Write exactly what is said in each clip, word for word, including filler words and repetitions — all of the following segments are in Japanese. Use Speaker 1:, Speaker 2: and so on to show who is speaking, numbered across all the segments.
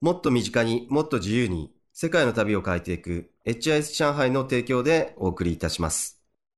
Speaker 1: もっと身近にもっと自由に世界の旅を変えていく エイチアイエス 上海の提供でお送りいたします。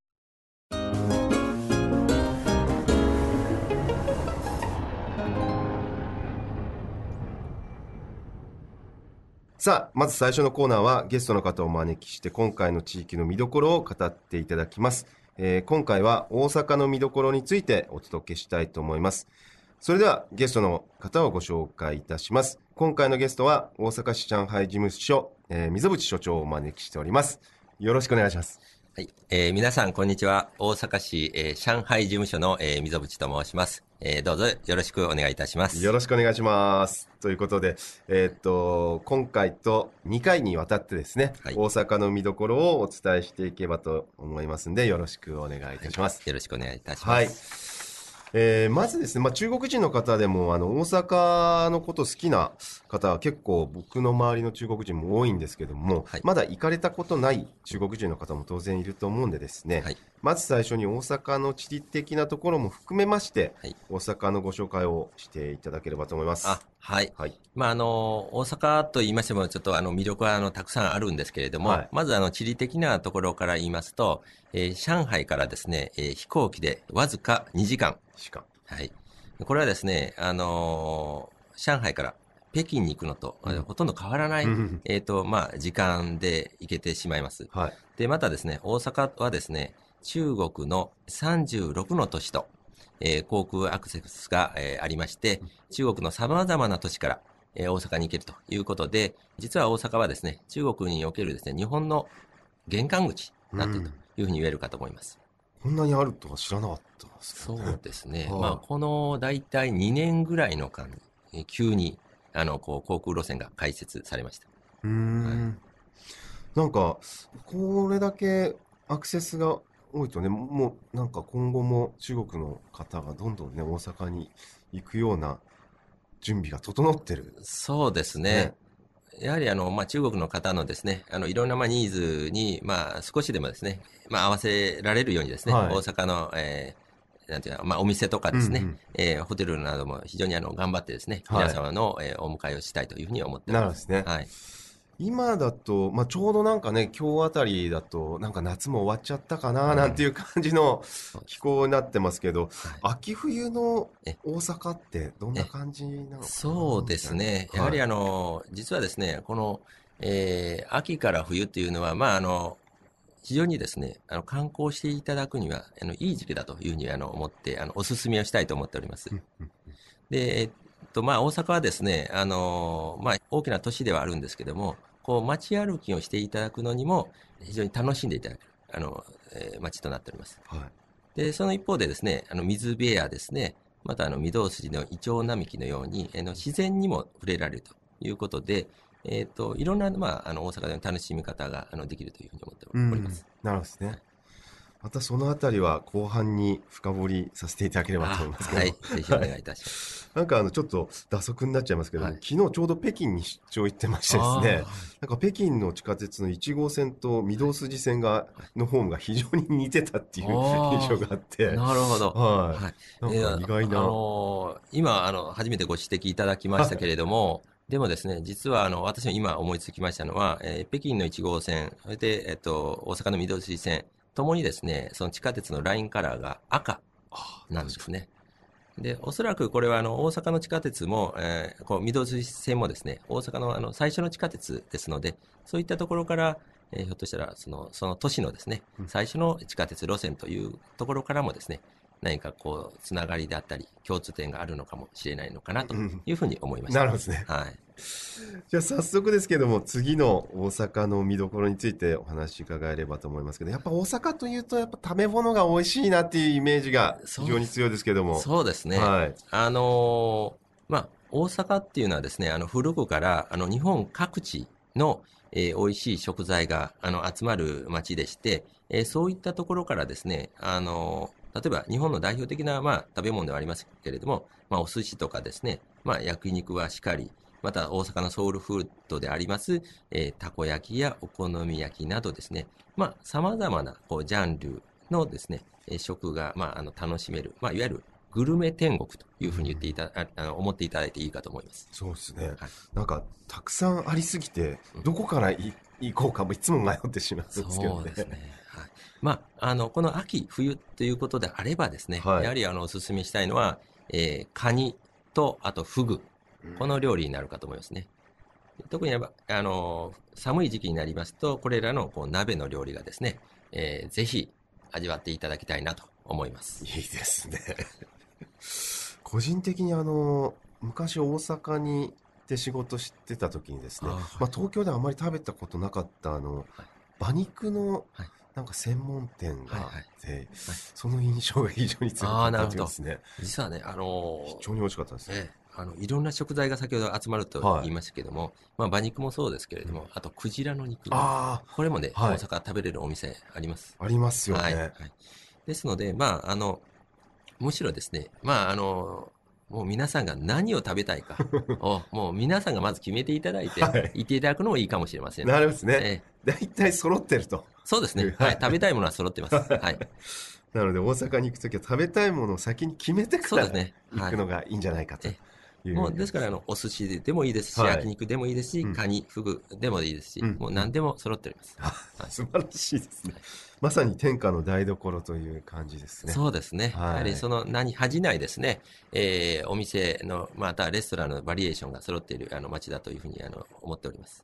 Speaker 1: さあ、まず最初のコーナーはゲストの方をお招きして今回の地域の見どころを語っていただきます。えー今回は大阪の見どころについてお届けしたいと思います。それではゲストの方をご紹介いたします。今回のゲストは大阪市上海事務所、えー溝渕所長をお招きしております。よろしくお願いします。
Speaker 2: はい、えー皆さんこんにちは。大阪市、えー上海事務所の、えー溝渕と申します。えーどうぞよろしくお願いいたします。
Speaker 1: よろしくお願いします。ということで、えーっと、今回とにかいにわたってですね、
Speaker 2: はい
Speaker 1: 大阪の見どころをお伝えしていけばと思いますんで、よろしくお願いいたします。
Speaker 2: よろしくお願いいたしま
Speaker 1: はい。
Speaker 2: す。
Speaker 1: えーまずですね、まあ、中国人の方でもあの大阪のこと好きな方は結構僕の周りの中国人も多いんですけども、
Speaker 2: はい
Speaker 1: まだ行かれたことない中国人の方も当然いると思うんでですね、
Speaker 2: はい。
Speaker 1: まず最初に大阪の地理的なところも含めまして
Speaker 2: はい。
Speaker 1: 大阪のご紹介をしていただければと思います。
Speaker 2: あ、はい。
Speaker 1: はい。
Speaker 2: まあ、あの、大阪と言いましても、ちょっとあの、魅力はあの、たくさんあるんですけれども、
Speaker 1: はい
Speaker 2: まずあの、地理的なところから言いますと、えー上海からですね、えー飛行機でわずかにじかん。
Speaker 1: しか
Speaker 2: はい。これはですね、あのー上海から北京に行くのと、
Speaker 1: うん
Speaker 2: ほとんど変わらない、
Speaker 1: うん
Speaker 2: えっ、と、まあ、時間で行けてしまいます。
Speaker 1: はい。
Speaker 2: で、またですね、大阪はですね、中国のさんじゅうろくの都市と、えー航空アクセスが、えーありまして、中国の様々な都市から、えー大阪に行けるということで、実は大阪はですね、中国におけるですね、日本の玄関口になっているというふうに言えるかと思います。
Speaker 1: こんなにあるとは知らなかったですけどね。
Speaker 2: そうですね。
Speaker 1: はい
Speaker 2: まあ、この大体にねんぐらいの間に、えー急に、あの、こう、航空路線が開設されました。
Speaker 1: うーん。なんか、これだけアクセスが多いとね、もうなんか今後も中国の方がどんどんね、大阪に行くような準備が整ってる。
Speaker 2: そうですね。
Speaker 1: ね。
Speaker 2: やはりあの、まあ、中国の方のですね、あの、いろんなまあニーズに、まあ、少しでもですね、まあ、合わせられるようにですね、
Speaker 1: はい
Speaker 2: 大阪の、えーなんていうの、まあ、お店とかですね、
Speaker 1: うんうん
Speaker 2: えーホテルなども非常にあの、頑張ってですね、
Speaker 1: はい
Speaker 2: 皆様の、えーお迎えをしたいというふうに思っております。
Speaker 1: なるほどですね。
Speaker 2: はい。
Speaker 1: 今だと、まあ、ちょうどなんかね、今日あたりだと、なんか夏も終わっちゃったかな、なんていう感じの
Speaker 2: そうです
Speaker 1: 気候になってますけど、
Speaker 2: はい
Speaker 1: 秋冬の
Speaker 2: え
Speaker 1: 大阪ってどんな
Speaker 2: え
Speaker 1: 感じなのかな
Speaker 2: そうですね。やはりあの、実はですね、この、えー秋から冬っていうのは、まああの、非常にですね、あの、観光していただくには、あの、いい時期だというふうにあの、思って、あの、お勧めをしたいと思っております。で、えっと、まあ大阪はですね、あの、まあ大きな都市ではあるんですけども、こう、街歩きをしていただくのにも、非常に楽しんでいただける、あの、えー街となっております。
Speaker 1: はい。はい。
Speaker 2: で、その一方でですね、あの、水辺やですね、またあの、御堂筋のイチョウ並木のように、あの、自然にも触れられるということで、えっと、いろんな、まあ、あの、大阪での楽しみ方が、あの、できるというふうに思って
Speaker 1: うん。
Speaker 2: おります。
Speaker 1: なるほどですね。またそのあたりは後半に深掘りさせていただければと思いますけど。
Speaker 2: はい。ぜひお願いいたします。
Speaker 1: なんかあのちょっと脱足になっちゃいますけども、
Speaker 2: はい
Speaker 1: 昨日ちょうど北京に出張行ってましてですね、
Speaker 2: あ
Speaker 1: なんか北京の地下鉄のいち号線と御堂筋線が、のホームが非常に似てたっていう印象があっ
Speaker 2: あ、
Speaker 1: て、
Speaker 2: なるほど。
Speaker 1: は
Speaker 2: はい。
Speaker 1: い。なん
Speaker 2: えーあ
Speaker 1: か意外な、
Speaker 2: のー今、あの、初めてご指摘いただきましたけれども、でもですね、実は、あの、私も今思いつきましたのは、えー北京のいち号線、それで、えっと、大阪の御堂筋線、ともにですね、その地下鉄のラインカラーが赤なんですね。で、おそらくこれはあの大阪の地下鉄も、えーこう御堂筋線もですね、大阪のあの最初の地下鉄ですので、そういったところから、えーひょっとしたらそのその都市のですね、最初の地下鉄路線というところからもですね、何かこうつながりであったり共通点があるのかもしれないのかなというふうに思いました。
Speaker 1: なるほどですね。
Speaker 2: はい。
Speaker 1: じゃあ早速ですけども、次の大阪の見どころについてお話伺えればと思いますけど、やっぱ大阪というと、やっぱ食べ物が美味しいなっていうイメージが非常に強いですけども。
Speaker 2: そうですね。
Speaker 1: はい。
Speaker 2: あのーまあ、大阪っていうのはですね、あの古くからあの日本各地の、えー美味しい食材があの集まる町でして、えーそういったところからですね、あのー例えば日本の代表的な、まあ、食べ物ではありますけれども、まあ、お寿司とかですね、まあ、焼肉はしかり、また大阪のソウルフードであります、えーたこ焼きやお好み焼きなどですね、まあ、様々なこうジャンルのですね、えー食が、まあ、あの楽しめる、まあ、いわゆるグルメ天国というふうに言っていた、ああの思っていただいていいかと思います。
Speaker 1: そうですね。
Speaker 2: はい、
Speaker 1: なんか、たくさんありすぎて、どこからい行こうかもいつも迷ってしまうんですけどね。
Speaker 2: そうですね。はい。まあ、あの、この秋、冬ということであればですね、
Speaker 1: はい
Speaker 2: やはりあの、お勧めしたいのは、えーカニと、あとフグ。この料理になるかと思いますね。特にやっぱ、あの、寒い時期になりますと、これらのこう鍋の料理がですね、えーぜひ味わっていただきたいなと思います。
Speaker 1: いいですね。個人的にあの、昔大阪に行って仕事してた時にですね、
Speaker 2: あーはい
Speaker 1: まあ、東京ではあまり食べたことなかったあの、馬肉の
Speaker 2: はい
Speaker 1: なんか専門店があって、
Speaker 2: はいはい
Speaker 1: その印象が非常に強かったですね。
Speaker 2: 実はね、あの
Speaker 1: 非常に美味しかったですね。
Speaker 2: ええ、あのいろんな食材が先ほど集まると
Speaker 1: はい
Speaker 2: 言いましたけども、まあ、馬肉もそうですけれども、あとクジラの肉、
Speaker 1: あ
Speaker 2: これもね、
Speaker 1: あ、はい。
Speaker 2: 大阪食べれるお店あります。
Speaker 1: ありますよ
Speaker 2: はい。は
Speaker 1: ね。
Speaker 2: い。ですので、まあ、あの、むしろですね、まあ、あの、もう皆さんが何を食べたいかを、もう皆さんがまず決めていただいて、
Speaker 1: はい。
Speaker 2: 言っていただくのもいいかもしれません。
Speaker 1: なるほどですね。
Speaker 2: ええ、
Speaker 1: 大体揃ってると。
Speaker 2: そうですね。
Speaker 1: は
Speaker 2: はいい。食べたいものは揃ってます。はい。
Speaker 1: なので大阪に行くときは食べたいものを先に決めてから
Speaker 2: そうですね。はい。
Speaker 1: 行くのがいいんじゃないかと
Speaker 2: え
Speaker 1: いう。
Speaker 2: もうですから、あの、お寿司でもいいですし、
Speaker 1: はい
Speaker 2: 焼肉でもいいですし、
Speaker 1: うん
Speaker 2: カニ、フグでもいいですし、
Speaker 1: うん
Speaker 2: もう何でも揃っております。はい
Speaker 1: 素晴らしいですね。まさに天下の台所という感じですね。
Speaker 2: そうですね。
Speaker 1: はい
Speaker 2: やはりその何恥じないですね、えーお店の、またレストランのバリエーションが揃っているあの街だというふうにあの思っております。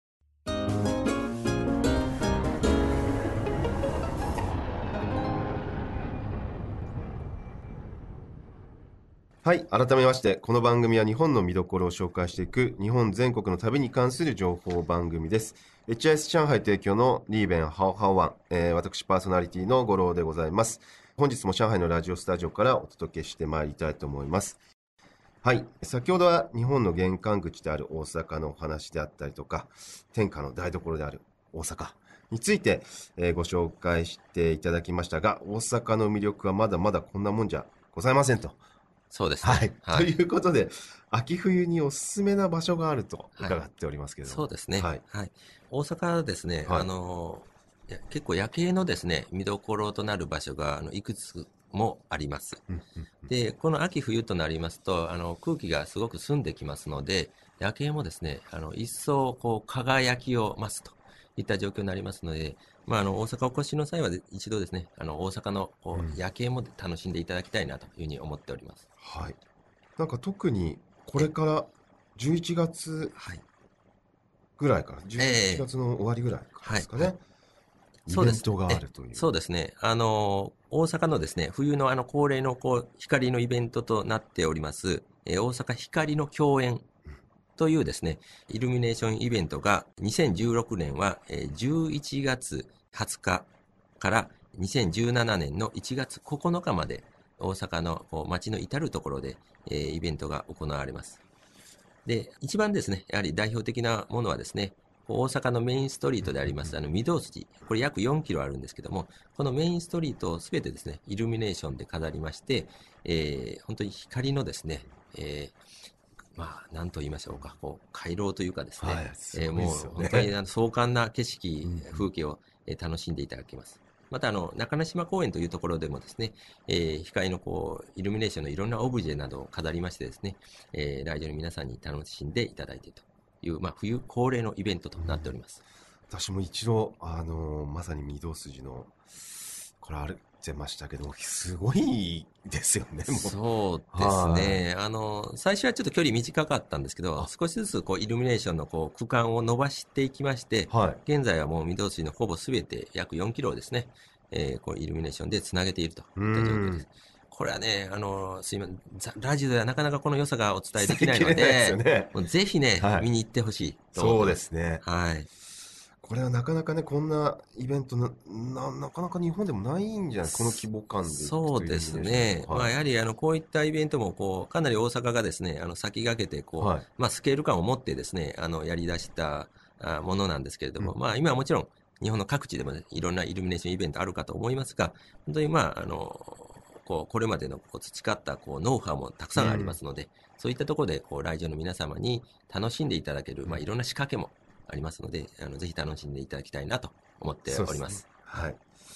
Speaker 1: はい。改めまして、この番組は日本の見どころを紹介していく日本全国の旅に関する情報番組です。エイチアイエス 上海提供のリーベンハオハオワン、えー私パーソナリティの五郎でございます。本日も上海のラジオスタジオからお届けしてまいりたいと思います。はい。先ほどは日本の玄関口である大阪のお話であったりとか、天下の台所である大阪について、えーご紹介していただきましたが、大阪の魅力はまだまだこんなもんじゃございませんと。
Speaker 2: そうですね。
Speaker 1: はい。
Speaker 2: はい。
Speaker 1: ということで、秋冬におすすめな場所があると伺っておりますけれども。
Speaker 2: そうですね。
Speaker 1: はい。
Speaker 2: はい。大阪はですね、
Speaker 1: はい
Speaker 2: あの、いや結構夜景のですね、見どころとなる場所があのいくつもあります。
Speaker 1: うんうん
Speaker 2: で、この秋冬となりますと、あの空気がすごく澄んできますので、夜景もですね、あの一層こう輝きを増すといった状況になりますので、まあ、あの大阪お越しの際は一度ですね、あの大阪のこ
Speaker 1: うん
Speaker 2: う夜景も楽しんでいただきたいなというふうに思っております。
Speaker 1: はい。なんか特にこれからじゅういちがつ
Speaker 2: はい。
Speaker 1: ぐらいから、11
Speaker 2: ええ
Speaker 1: 月の終わりぐらいからですかね。
Speaker 2: はいはい
Speaker 1: イ
Speaker 2: そうです
Speaker 1: ベントがあ
Speaker 2: え
Speaker 1: るという。
Speaker 2: そうですね。あの、大阪のですね、冬のあの恒例のこう光のイベントとなっております、えー大阪光の共演というですね、イルミネーションイベントがにせんじゅうろくねんはえーじゅういちがつはつかからにせんじゅうななねんのいちがつここのかまで大阪のこう街の至るところで、えーイベントが行われます。で、一番ですね、やはり代表的なものはですね、大阪のメインストリートであります、あの、御堂筋、これ約よんキロあるんですけども、このメインストリートをすべてですね、イルミネーションで飾りまして、えー本当に光のですね、えーまあ、なんと言いましょうか、こう、回廊というかですね、
Speaker 1: はいす
Speaker 2: えーもう
Speaker 1: ごいですよね
Speaker 2: 本当にあの壮観な景色
Speaker 1: うん、
Speaker 2: 風景をえー楽しんでいただけます。また、あの、中之島公園というところでもですね、えー光のこう、イルミネーションのいろんなオブジェなどを飾りましてですね、えー来場の皆さんに楽しんでいただいているという、まあ、冬恒例のイベントとなっております。
Speaker 1: 私も一度、あのーまさに御堂筋の、これ歩いてましたけど、すごいですよね、もう。
Speaker 2: そうですね。あの、最初はちょっと距離短かったんですけど、
Speaker 1: あ
Speaker 2: 少しずつこうイルミネーションのこう区間を伸ばしていきまして、
Speaker 1: はい。
Speaker 2: 現在はもう御堂筋のほぼすべて約よんキロをですね、えーこうイルミネーションでつなげているといった状況です。これはね、あの、すいません、ざラジオではなかなかこの良さがお伝えできないの
Speaker 1: 伝えきれないですよ
Speaker 2: で、
Speaker 1: ね。
Speaker 2: もうぜひね、
Speaker 1: はい
Speaker 2: 見に行ってほしいと思ってま。
Speaker 1: そうですすね。
Speaker 2: はい。
Speaker 1: これはなかなかね、こんなイベントな、な、なかなか日本でもないんじゃないこの規模感でいくと
Speaker 2: そうですね。まあ、やはり、あの、こういったイベントも、こう、かなり大阪がですね、あの、先駆けて、こう、
Speaker 1: はい
Speaker 2: まあ、スケール感を持ってですね、あの、やり出したあものなんですけれども、
Speaker 1: うん
Speaker 2: まあ、今はもちろん、日本の各地でもね、いろんなイルミネーションイベントあるかと思いますが、本当にまあ、あの、こう、これまでのこう培った、こう、ノウハウもたくさんありますので、そういったところで、こう、来場の皆様に楽しんでいただける、まあ、いろんな仕掛けもありますので、あの、ぜひ楽しんでいただきたいなと思っております。
Speaker 1: はい。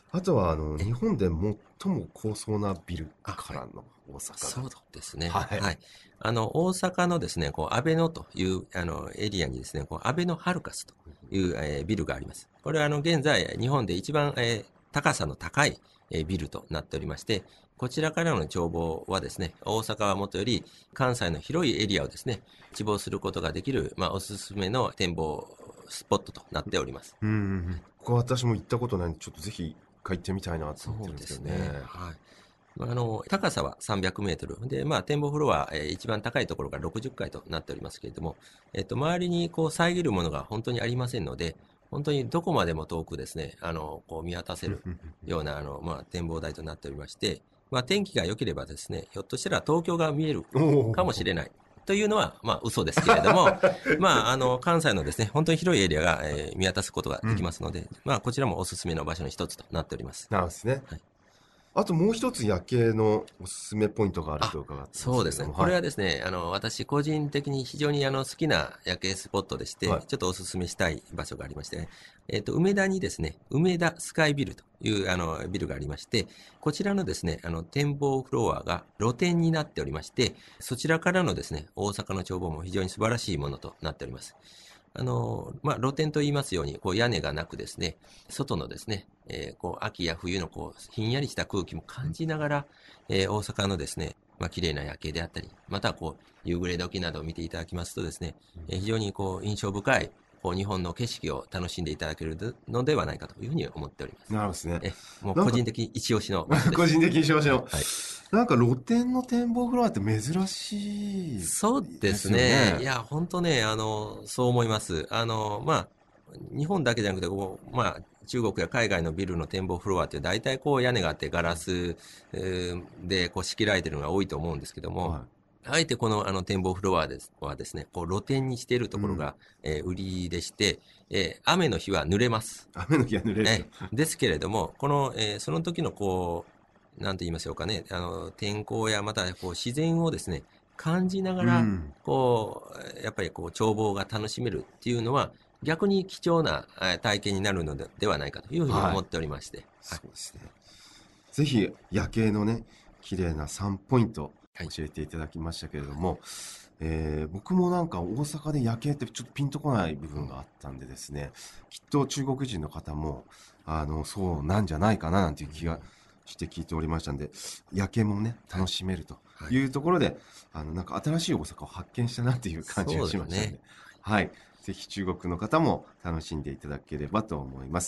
Speaker 1: あとは、あの、日本で最も高層なビルからの大阪。
Speaker 2: そうですね。
Speaker 1: はい。
Speaker 2: はい。あの、大阪のですね、こう、阿倍野という、あの、エリアにですね、こう、阿倍野ハルカスという、えービルがあります。これは、あの、現在、日本で一番、えー高さの高い、えービルとなっておりまして、こちらからの眺望はですね、大阪はもとより関西の広いエリアをですね、一望することができる、まあ、おすすめの展望スポットとなっております。
Speaker 1: うんうんうん。ここは私も行ったことないんで、ちょっとぜひ一回行ってみたいなと思ってるんで
Speaker 2: そうですす
Speaker 1: けどね。
Speaker 2: ね。はい。まああの、高さはさんびゃくメートル。で、まあ、展望フロア、えー一番高いところがろくじゅっかいとなっておりますけれども、えっと、周りにこう遮るものが本当にありませんので、本当にどこまでも遠くですね、あの、こう見渡せるような、あの、まあ、展望台となっておりまして、まあ、天気が良ければですね、ひょっとしたら東京が見える
Speaker 1: お
Speaker 2: かもしれない。というのは、まあ、嘘ですけれども、まあ、あの、関西のですね、本当に広いエリアが、えー見渡すことができますので、まあ、こちらもおすすめの場所の一つとなっております。
Speaker 1: なんですね。
Speaker 2: はい
Speaker 1: あともう一つ夜景のおすすめポイントがある
Speaker 2: あ
Speaker 1: と伺ってますけ
Speaker 2: そうですね。
Speaker 1: れども。
Speaker 2: これ
Speaker 1: は
Speaker 2: はですね、あの、私個人的に非常にあの好きな夜景スポットでして、
Speaker 1: はい
Speaker 2: ちょっとお勧めしたい場所がありましてね、えっ、と、梅田にですね、梅田スカイビルというあのビルがありまして、こちらのですね、あの展望フロアが露天になっておりまして、そちらからのですね、大阪の眺望も非常に素晴らしいものとなっております。あの、まあ、露天と言いますように、こう屋根がなくですね、外のですね、えーこう秋や冬のこうひんやりした空気も感じながら、えー大阪のですね、まあ、綺麗な夜景であったり、またこう夕暮れ時などを見ていただきますとですね、えー非常にこう印象深いこう日本の景色を楽しんでいただけるのではないかというふうに思っております。
Speaker 1: なるほどですね。
Speaker 2: えもう
Speaker 1: なんか
Speaker 2: 個人的一押しの場所です。
Speaker 1: 個人的にしましょう。
Speaker 2: はい。
Speaker 1: なんか露天の展望フロアって珍しい
Speaker 2: そうで
Speaker 1: ですよ
Speaker 2: すね。
Speaker 1: ね。
Speaker 2: いや、本当ね、あの、そう思います。あの、まあ、日本だけじゃなくて、こう、まあ、中国や海外のビルの展望フロアって大体こう屋根があってガラスえーでこう仕切られてるのが多いと思うんですけども、
Speaker 1: は
Speaker 2: あえてこのあの展望フロアですはですね、こう露天にしているところが、えー売りでして、えー雨の日は濡れます。
Speaker 1: い。雨の日は濡れる
Speaker 2: えーですけれども、この、えーその時のこう、なんて言いましょうかね、あの、天候やまたこう自然をですね、感じなが
Speaker 1: う
Speaker 2: ら、
Speaker 1: ん。
Speaker 2: こう、やっぱりこう、眺望が楽しめるっていうのは、逆に貴重なえー体験になるのでではないかというふうに思っておりまして。はい。
Speaker 1: そうですね。ぜひ夜景のね、綺麗なさんポイント
Speaker 2: はい
Speaker 1: 教えていただきましたけれども、えー僕もなんか大阪で夜景ってちょっとピンとこない部分があったんでですね、きっと中国人の方も、あの、そうなんじゃないかななんていう気がして聞いておりましたんで、夜景もね、楽しめると
Speaker 2: はい
Speaker 1: いうところで、あの、なんか新しい大阪を発見したなっていう感じがしました
Speaker 2: そうですね
Speaker 1: んで、はい。ぜひ中国の方も楽しんでいただければと思います。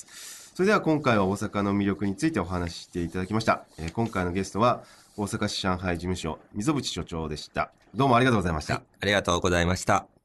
Speaker 1: それでは今回は大阪の魅力についてお話ししていただきました。えー今回のゲストは大阪市上海事務所溝渕所長でした。どうもありがとうございました。
Speaker 2: はい。ありがとうございました。